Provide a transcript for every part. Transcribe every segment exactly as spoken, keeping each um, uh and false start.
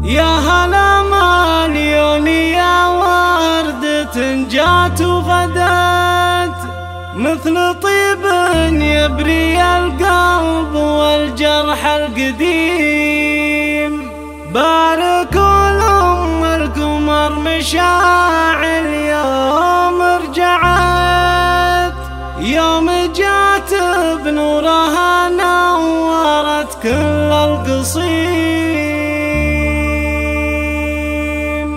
يا هلا مليون يا وردة جات وغدت، مثل طيب يبري القلب والجرح القديم. باركوا لأم القمر مشاعل يوم رجعت، يوم جات بنورها نورت كل القصيم.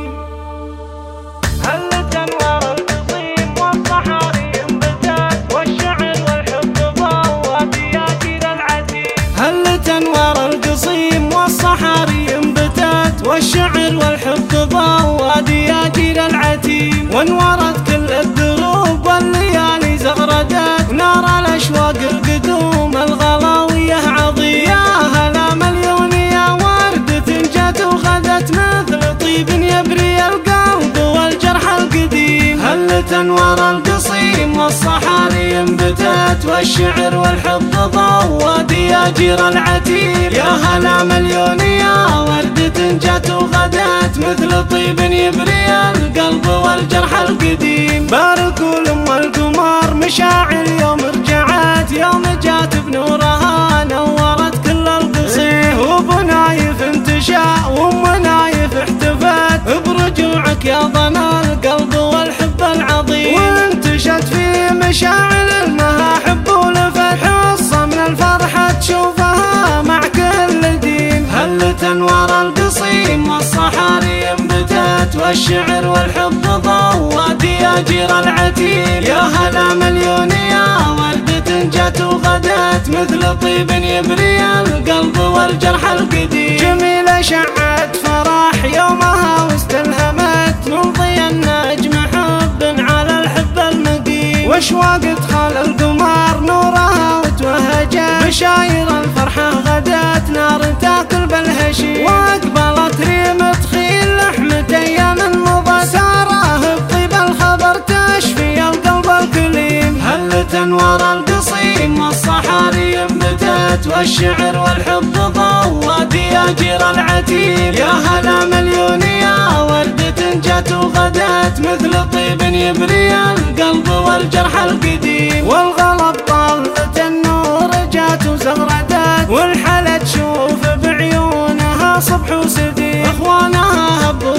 هل تنور القصيم والصحاري انبتت، والشعر والحب ضوى بياجيل العتيم. هل تنور القصيم والصحاري انبتت، والشعر والحب ضوى دياجيل العتيم. وانورت كل الدروب والليالي زغردت، نار الاشواق القدوم الغلاويه عظيم. يا هلا مليون يا وردة جات وغدت، مثل طيب يبري القلب والجرح القديم. هل تنور القصيم والصحاري انبتت، والشعر والحب ضوى دياجير العتيم. يا هلا مليون يا وردة جات وغدت، مثل طيب يبري القلب والجرح القديم. باركوا لأم القمر مشاعل يوم رجعت، يوم جات بنورها نورت كل القصيم. وبنايف انتشى وام نايف احتفت، برجوعك يا ضنا القلب والحب العظيم. وانتشت في مشاعل المها حب ولفت، حصة من الفرحة تشوفها مع كل دين. هل تنور القصيم والصحاري انبتت، والشعر والحب ضوى دياجير العتيم. يا هلا مليون يا وردة جات وغدت، مثل طيب يبري القلب والجرح القديم. جميلة شعت فرح يومها واستلهمت، من ضي النجم حب على الحب المقيم. واشواق ادخل القمر نورها وتوهجت، بشاير الفرحة غدت نار تاكل بالهشيم. واقبلت ريم تخيل لحمة ايام مضت، ساره بطيب الخبر تشفي القلب الكليم. هل تنور القصيم والصحاري انبتت، والشعر والحب ضوى دياجير العتيم. يا هلا مليون يا وردة جات وغدت، مثل طيب يبري القلب والجرح القديم. والغلب طلت النور جات وزغردت، والحلا تشوف بعيونها صبح وسديم. اخوانها هبوا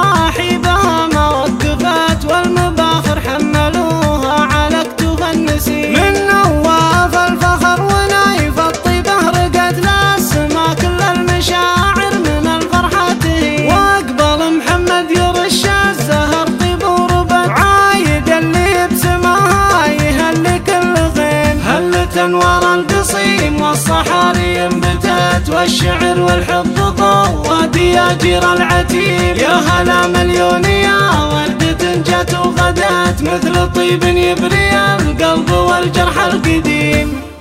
تراحيبها ما وقفت، والمباخر حملوها على كتوف النسيم. من نواف الفخر ونايف الطيبه رقت للسما كل المشاعر من الفرحه تهيم. واقبل محمد يرش الزهر طيب وربت، عايد اللي بسماها يهلي كل غيم. هل تنور القصيم والصحاري انبتت، والشعر والحب ضوى دياجير العتيم. يا هلا مليون يا وردة جات وغدت، مثل طيب يبري القلب والجرح القديم.